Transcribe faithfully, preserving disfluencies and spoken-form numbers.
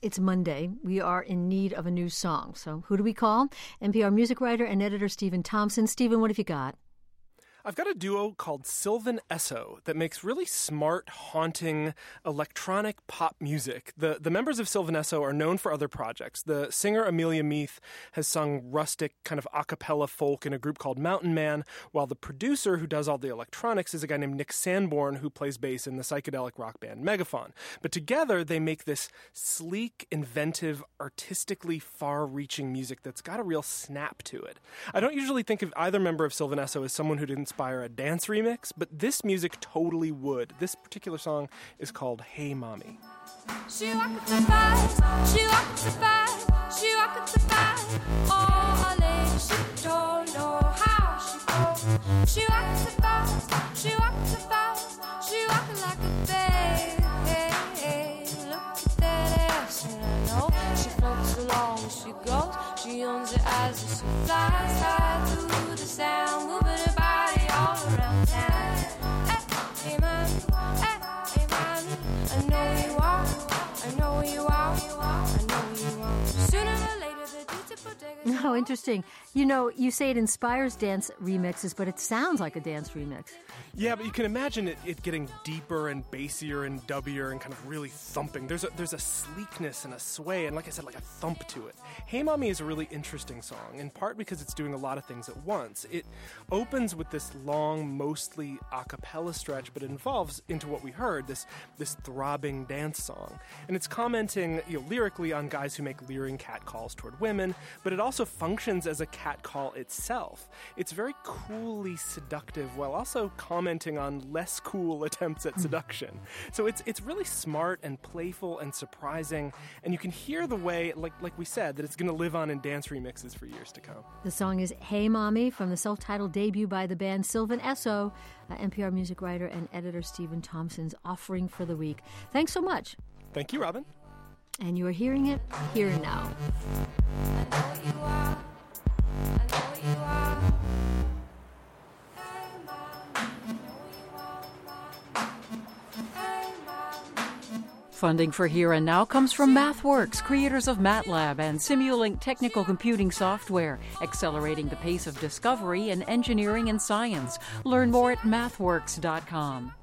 It's Monday. We are in need of a new song. So who do we call? N P R music writer and editor Stephen Thompson. Stephen, what have you got? I've got a duo called Sylvan Esso that makes really smart, haunting electronic pop music. The the members of Sylvan Esso are known for other projects. The singer Amelia Meath has sung rustic kind of a cappella folk in a group called Mountain Man, while the producer who does all the electronics is a guy named Nick Sanborn, who plays bass in the psychedelic rock band Megafaun. But together they make this sleek, inventive, artistically far-reaching music that's got a real snap to it. I don't usually think of either member of Sylvan Esso as someone who didn't inspire a dance remix, but this music totally would. This particular song is called Hey Mommy. She walked the five, she walked the five, she walked the five. Oh, lady, she don't know how she goes. She walked the five, she walked the five, she walked like a babe. Look at that ass, and I know she floats along as she goes. She owns it as she flies high through the sound, moving her body all around town. Hey, hey, mommy, hey, hey, mommy, I know you are, I know you are, I know you are. Sooner or later, the dudes at Bodega. How interesting. You know, you say it inspires dance remixes, but it sounds like a dance remix. Yeah, but you can imagine it, it getting deeper and bassier and dubbier and kind of really thumping. There's a, there's a sleekness and a sway and, like I said, like a thump to it. Hey Mommy is a really interesting song, in part because it's doing a lot of things at once. It opens with this long, mostly a cappella stretch, but it involves into what we heard, this this throbbing dance song. And it's commenting, you know, lyrically on guys who make leering catcalls toward women, but it also functions as a catcall itself. It's very coolly seductive while also commenting on less cool attempts at seduction. So it's it's really smart and playful and surprising, and you can hear the way, like like we said, that it's going to live on in dance remixes for years to come. The song is Hey Mommy from the self-titled debut by the band Sylvan Esso. Uh, N P R music writer and editor Stephen Thompson's offering for the week. Thanks so much. Thank you, Robin. And you are hearing it here and now. I know you are, I know you are. Funding for Here and Now comes from MathWorks, creators of MATLAB and Simulink technical computing software, accelerating the pace of discovery in engineering and science. Learn more at mathworks dot com.